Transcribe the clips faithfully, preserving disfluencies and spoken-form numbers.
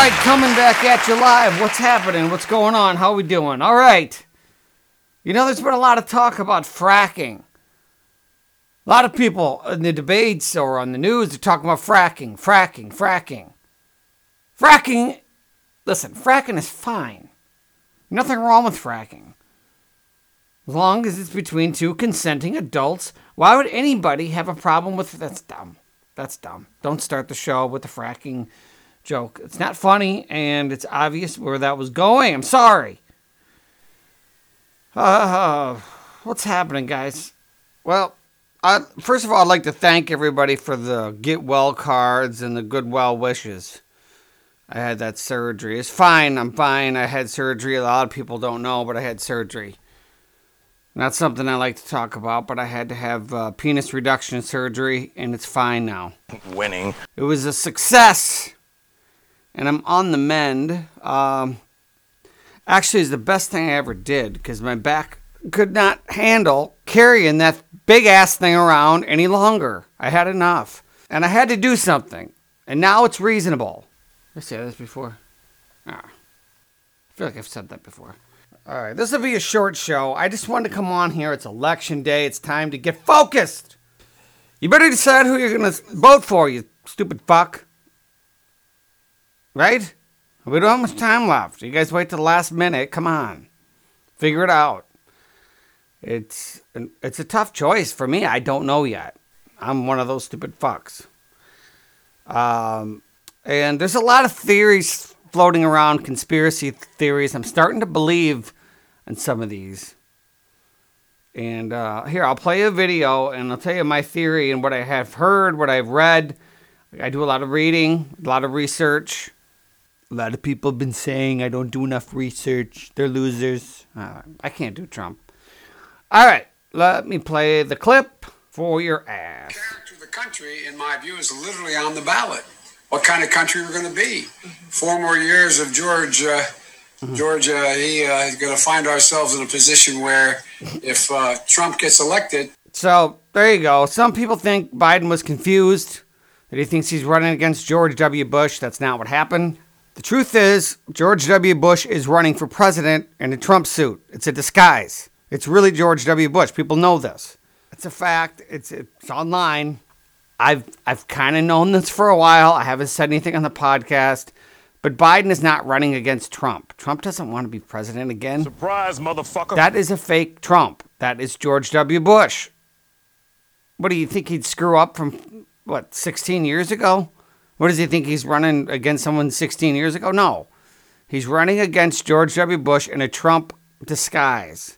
right, coming back at you live. What's happening? What's going on? How we doing? All right. You know, there's been a lot of talk about fracking. A lot of people in the debates or on the news are talking about fracking, fracking, fracking. Fracking, listen, fracking is fine. Nothing wrong with fracking. As long as it's between two consenting adults, why would anybody have a problem with it? That's dumb. That's dumb. Don't start the show with the fracking joke. It's not funny, and it's obvious where that was going. I'm sorry. Uh, what's happening, guys? Well, I, first of all, I'd like to thank everybody for the get well cards and the good well wishes. I had that surgery. It's fine. I'm fine. I had surgery. A lot of people don't know, but I had surgery. Not something I like to talk about, but I had to have uh, penis reduction surgery, and it's fine now. Winning. It was a success, and I'm on the mend. Um, actually, it's the best thing I ever did, because my back could not handle carrying that big-ass thing around any longer. I had enough, and I had to do something, and now it's reasonable. Did I say this before? Ah, I feel like I've said that before. All right, this will be a short show. I just wanted to come on here. It's election day. It's time to get focused. You better decide who you're going to vote for, you stupid fuck. Right? We don't have much time left. You guys wait till the last minute. Come on. Figure it out. It's it's a tough choice for me. I don't know yet. I'm one of those stupid fucks. Um, and there's a lot of theories floating around, conspiracy theories. I'm starting to believe in some of these. And uh, here, I'll play a video, and I'll tell you my theory and what I have heard, what I've read. I do a lot of reading, a lot of research. A lot of people have been saying I don't do enough research. They're losers. Uh, I can't do Trump. All right, let me play the clip for your ass. The character of the country, in my view, is literally on the ballot. What kind of country we're going to be? Four more years of George. Uh, George, uh, he uh, is going to find ourselves in a position where, if uh, Trump gets elected. So there you go. Some people think Biden was confused, that he thinks he's running against George W. Bush. That's not what happened. The truth is, George W. Bush is running for president in a Trump suit. It's a disguise. It's really George W. Bush. People know this. It's a fact. It's it's online. I've I've kind of known this for a while. I haven't said anything on the podcast. But Biden is not running against Trump. Trump doesn't want to be president again. Surprise, motherfucker. That is a fake Trump. That is George W. Bush. What do you think he'd screw up from, what, sixteen years ago? What does he think he's running against someone sixteen years ago? No. He's running against George W. Bush in a Trump disguise.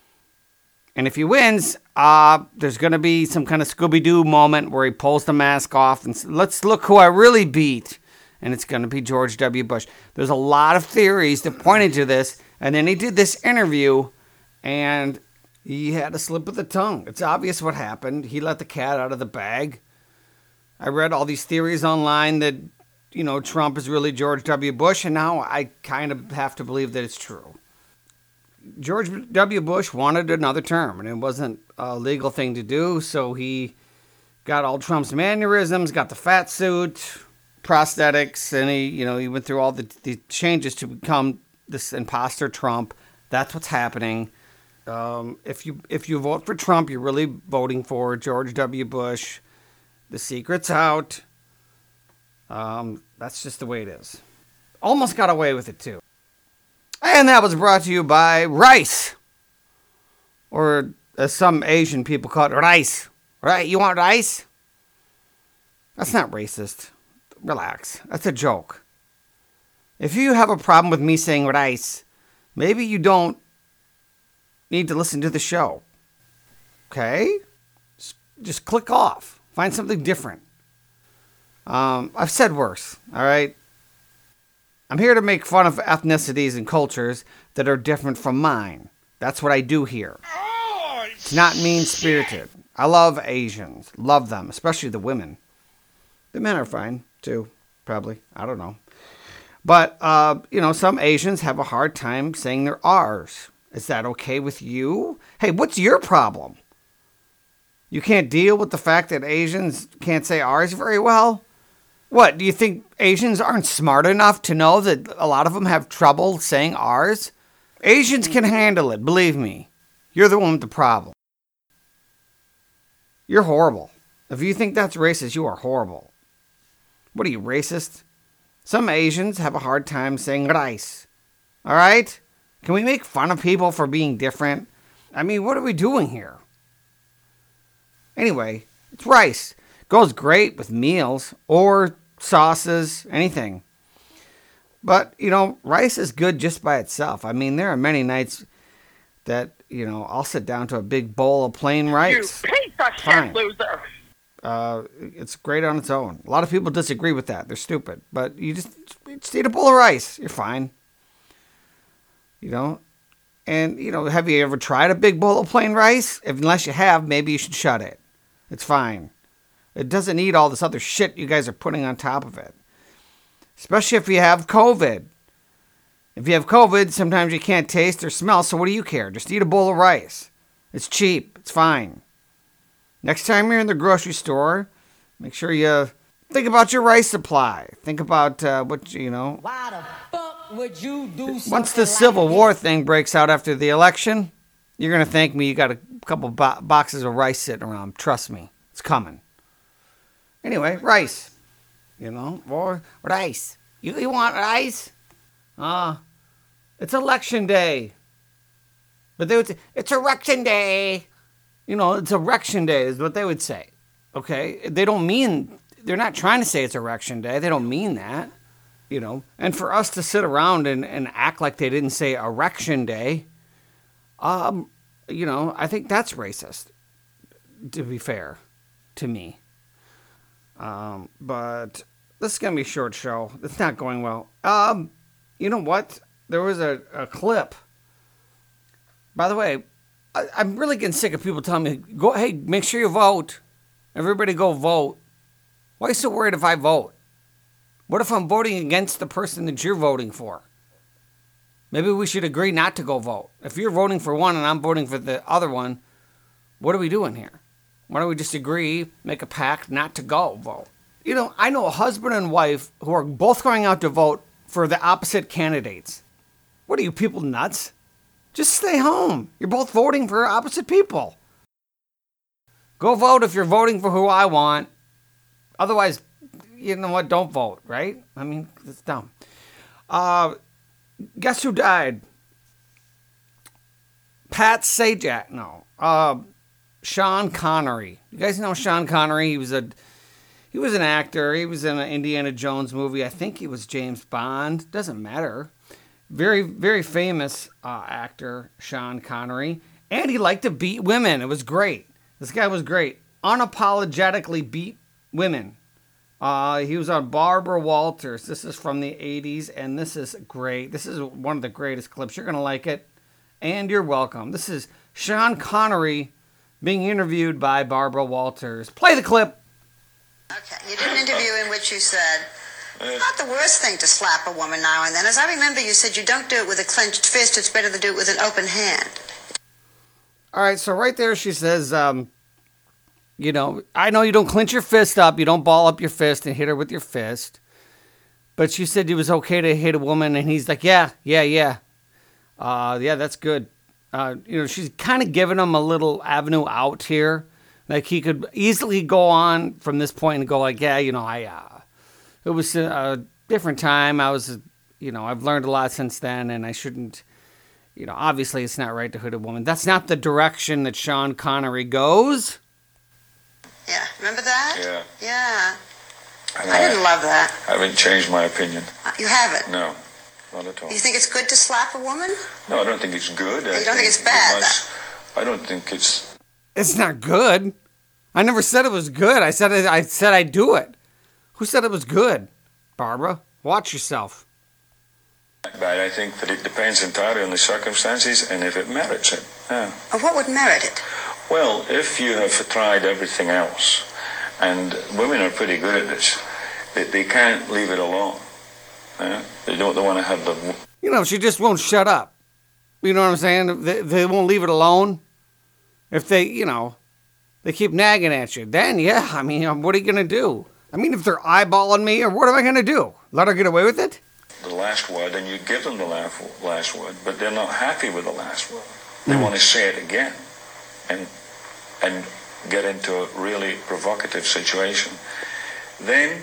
And if he wins, uh, there's going to be some kind of Scooby-Doo moment where he pulls the mask off and says, let's look who I really beat. And it's going to be George W. Bush. There's a lot of theories that pointed to this. And then he did this interview, and he had a slip of the tongue. It's obvious what happened. He let the cat out of the bag. I read all these theories online that, you know, Trump is really George W. Bush, and now I kind of have to believe that it's true. George W. Bush wanted another term, and it wasn't a legal thing to do, so he got all Trump's mannerisms, got the fat suit, prosthetics, and he, you know, he went through all the, the changes to become this imposter Trump. That's what's happening. Um, if you if you vote for Trump, you're really voting for George W. Bush. The secret's out. Um, that's just the way it is. Almost got away with it, too. And that was brought to you by rice. Or as some Asian people call it, rice. Right? You want rice? That's not racist. Relax. That's a joke. If you have a problem with me saying rice, maybe you don't need to listen to the show. Okay? Just click off. Find something different. Um, I've said worse, all right? I'm here to make fun of ethnicities and cultures that are different from mine. That's what I do here. Oh, it's not mean-spirited. I love Asians. Love them, especially the women. The men are fine, too, probably. I don't know. But, uh, you know, some Asians have a hard time saying their R's. Is that okay with you? Hey, what's your problem? You can't deal with the fact that Asians can't say R's very well? What, do you think Asians aren't smart enough to know that a lot of them have trouble saying ours? Asians can handle it, believe me. You're the one with the problem. You're horrible. If you think that's racist, you are horrible. What are you, racist? Some Asians have a hard time saying rice. All right? Can we make fun of people for being different? I mean, what are we doing here? Anyway, it's rice. Goes great with meals or sauces, anything. But, you know, rice is good just by itself. I mean, there are many nights that, you know, I'll sit down to a big bowl of plain rice. You piece of Fine. shit loser. Uh, it's great on its own. A lot of people disagree with that. They're stupid. But you just, you just eat a bowl of rice. You're fine. You know? And, you know, have you ever tried a big bowl of plain rice? If, unless you have, maybe you should shut it. It's fine. It doesn't need all this other shit you guys are putting on top of it. Especially if you have COVID. If you have COVID, sometimes you can't taste or smell, so what do you care? Just eat a bowl of rice. It's cheap. It's fine. Next time you're in the grocery store, make sure you think about your rice supply. Think about uh, what, you know. Why the fuck would you do something Once the like Civil this? War thing breaks out after the election, you're going to thank me. You got a couple bo- boxes of rice sitting around. Trust me. It's coming. Anyway, rice. You know, or rice. You, you want rice? Uh, it's election day. But they would say, it's erection day. You know, it's erection day is what they would say. Okay? They don't mean, they're not trying to say it's erection day. They don't mean that. You know, and for us to sit around and, and act like they didn't say erection day, um, you know, I think that's racist, to be fair to me. Um, but this is going to be a short show. It's not going well. Um, you know what? There was a, a clip. By the way, I, I'm really getting sick of people telling me, "Go, hey, make sure you vote. Everybody go vote." Why are you so worried if I vote? What if I'm voting against the person that you're voting for? Maybe we should agree not to go vote. If you're voting for one and I'm voting for the other one, what are we doing here? Why don't we just agree, make a pact not to go vote? You know, I know a husband and wife who are both going out to vote for the opposite candidates. What are you people nuts? Just stay home. You're both voting for opposite people. Go vote if you're voting for who I want. Otherwise, you know what? Don't vote, right? I mean, it's dumb. Uh, guess who died? Pat Sajak. No. Uh, Sean Connery. You guys know Sean Connery? He was a he was an actor. He was in an Indiana Jones movie. I think he was James Bond. Doesn't matter. Very, very famous uh, actor, Sean Connery. And he liked to beat women. It was great. This guy was great. Unapologetically beat women. Uh, he was on Barbara Walters. This is from the eighties, and this is great. This is one of the greatest clips. You're going to like it, and you're welcome. This is Sean Connery being interviewed by Barbara Walters. Play the clip. Okay, you did an interview in which you said, it's not the worst thing to slap a woman now and then. As I remember, you said you don't do it with a clenched fist. It's better to do it with an open hand. All right, so right there she says, um, you know, I know you don't clench your fist up. You don't ball up your fist and hit her with your fist. But she said it was okay to hit a woman, and he's like, yeah, yeah, yeah. Uh, yeah, that's good. Uh, you know, she's kind of giving him a little avenue out here. Like, he could easily go on from this point and go like, yeah, you know, I, uh, it was a, a different time. I was, you know, I've learned a lot since then, and I shouldn't, you know, obviously it's not right to hit a woman. That's not the direction that Sean Connery goes. Yeah, remember that? Yeah. Yeah. And I didn't love that. I haven't changed my opinion. Uh, You haven't? No, not at all. You think it's good to slap a woman? No, I don't think it's good. I You don't think it's bad, must- I don't think it's It's not good. I never said it was good. I said I said I'd do it. Who said it was good? Barbara, watch yourself. bad. I think that it depends entirely on the circumstances and if it merits it. Yeah. Or what would merit it? Well, if you have tried everything else, and women are pretty good at this, they, they can't leave it alone. Yeah? They don't they want to have the... You know, she just won't shut up. You know what I'm saying? They, they won't leave it alone. If they, you know, they keep nagging at you, then yeah, I mean, what are you going to do? I mean, if they're eyeballing me, or what am I going to do? Let her get away with it? The last word, and you give them the last, last word, but they're not happy with the last word. They mm. want to say it again and and get into a really provocative situation. Then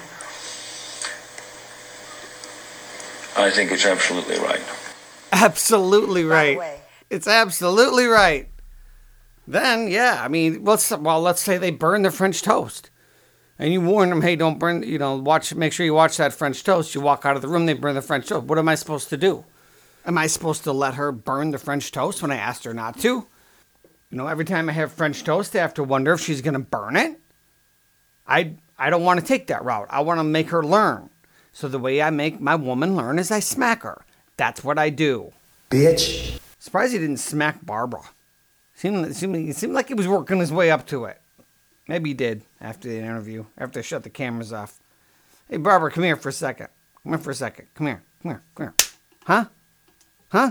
I think it's absolutely right. Absolutely right. It's absolutely right. Then, yeah, I mean, let's well, let's say they burn the French toast. And you warn them, hey, don't burn, you know, watch, make sure you watch that French toast. You walk out of the room, they burn the French toast. What am I supposed to do? Am I supposed to let her burn the French toast when I asked her not to? You know, every time I have French toast, I have to wonder if she's going to burn it. I, I don't want to take that route. I want to make her learn. So the way I make my woman learn is I smack her. That's what I do. Bitch. Surprised he didn't smack Barbara. Seemed, seemed, it seemed like he was working his way up to it. Maybe he did after the interview, after they shut the cameras off. Hey, Barbara, come here for a second. Come here for a second. Come here. Come here. Come here. Huh? Huh?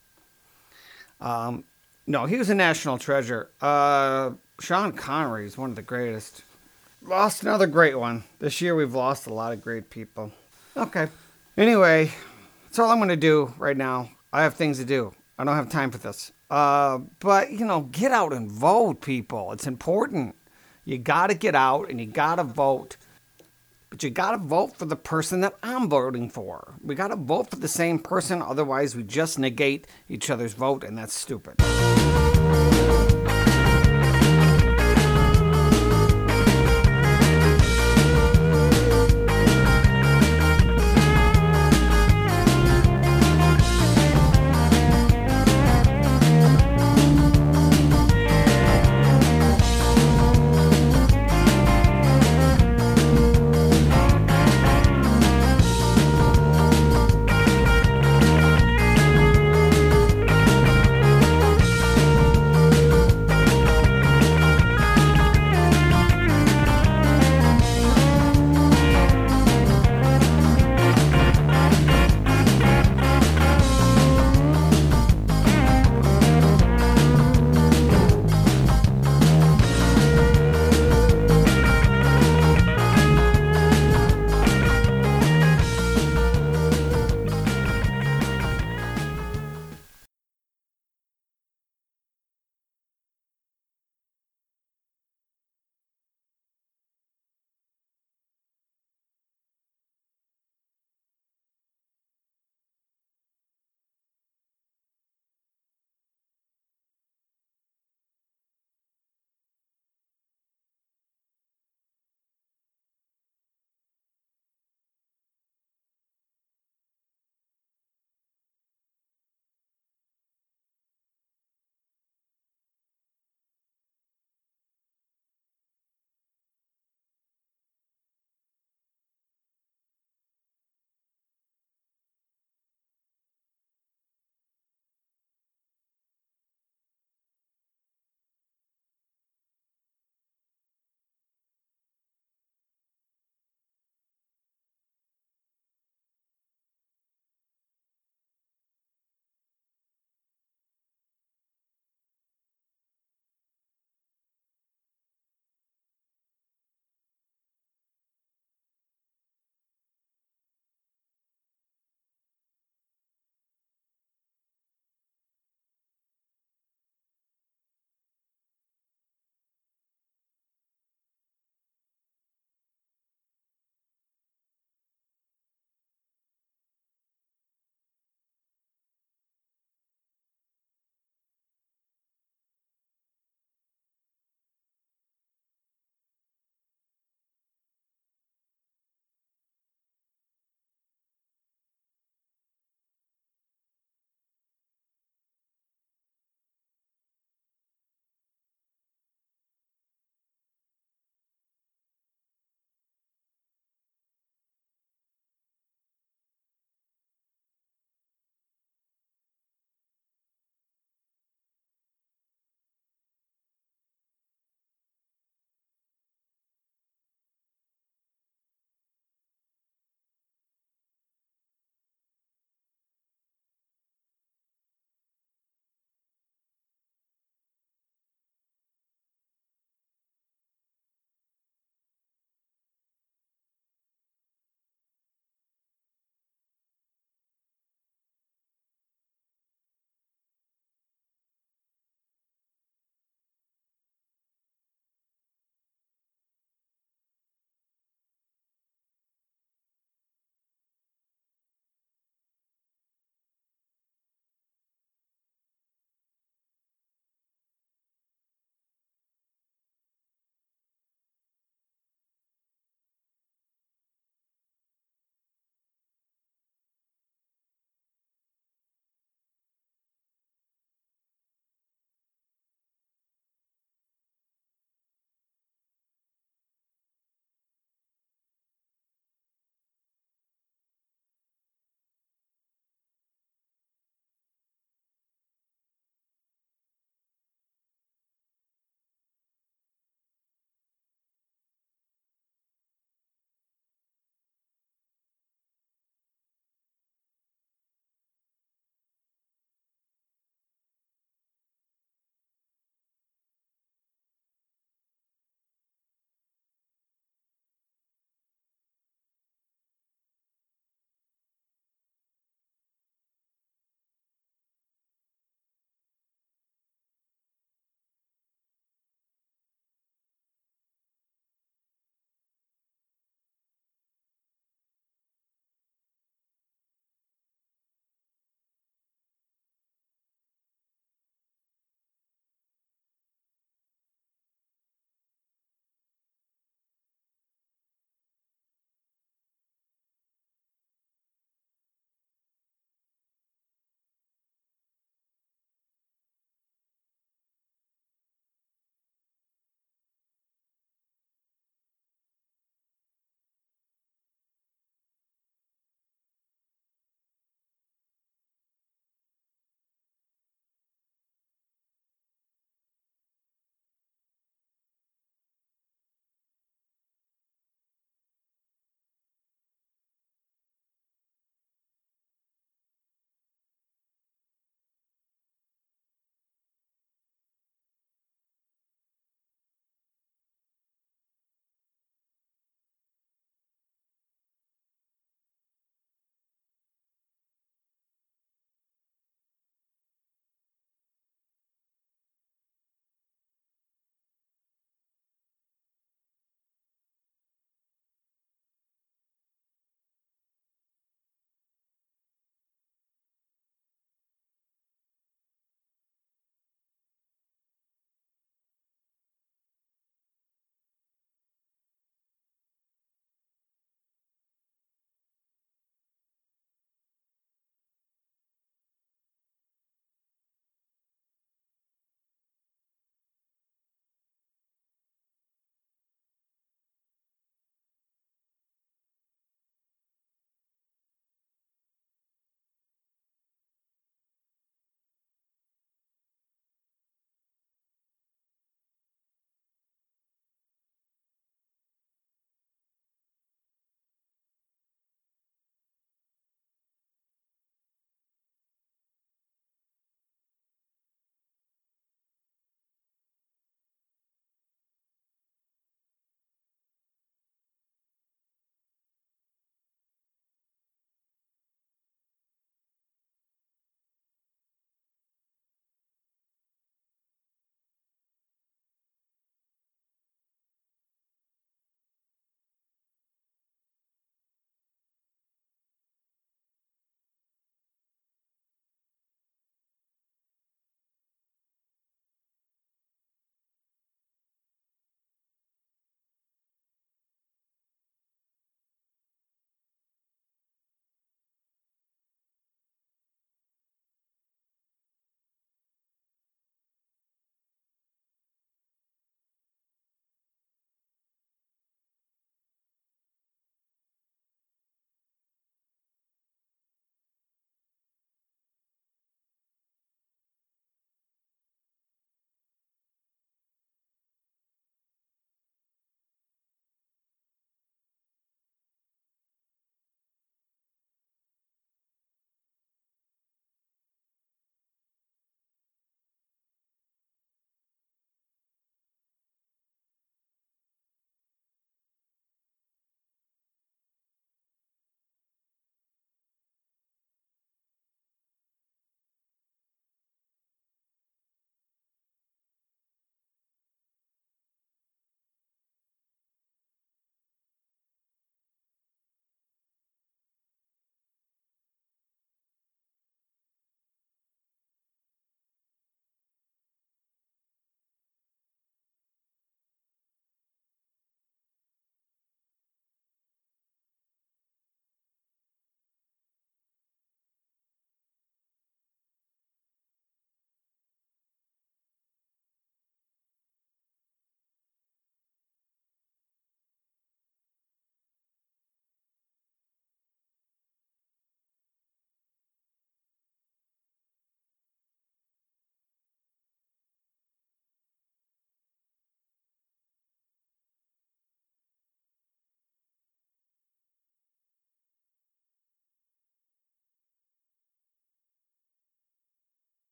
Um, no, he was a national treasure. Uh, Sean Connery is one of the greatest. Lost another great one. This year we've lost a lot of great people. Okay. Anyway, that's all I'm going to do right now. I have things to do. I don't have time for this. Uh, but, you know, get out and vote, people. It's important. You got to get out and you got to vote. But you got to vote for the person that I'm voting for. We got to vote for the same person. Otherwise, we just negate each other's vote, and that's stupid.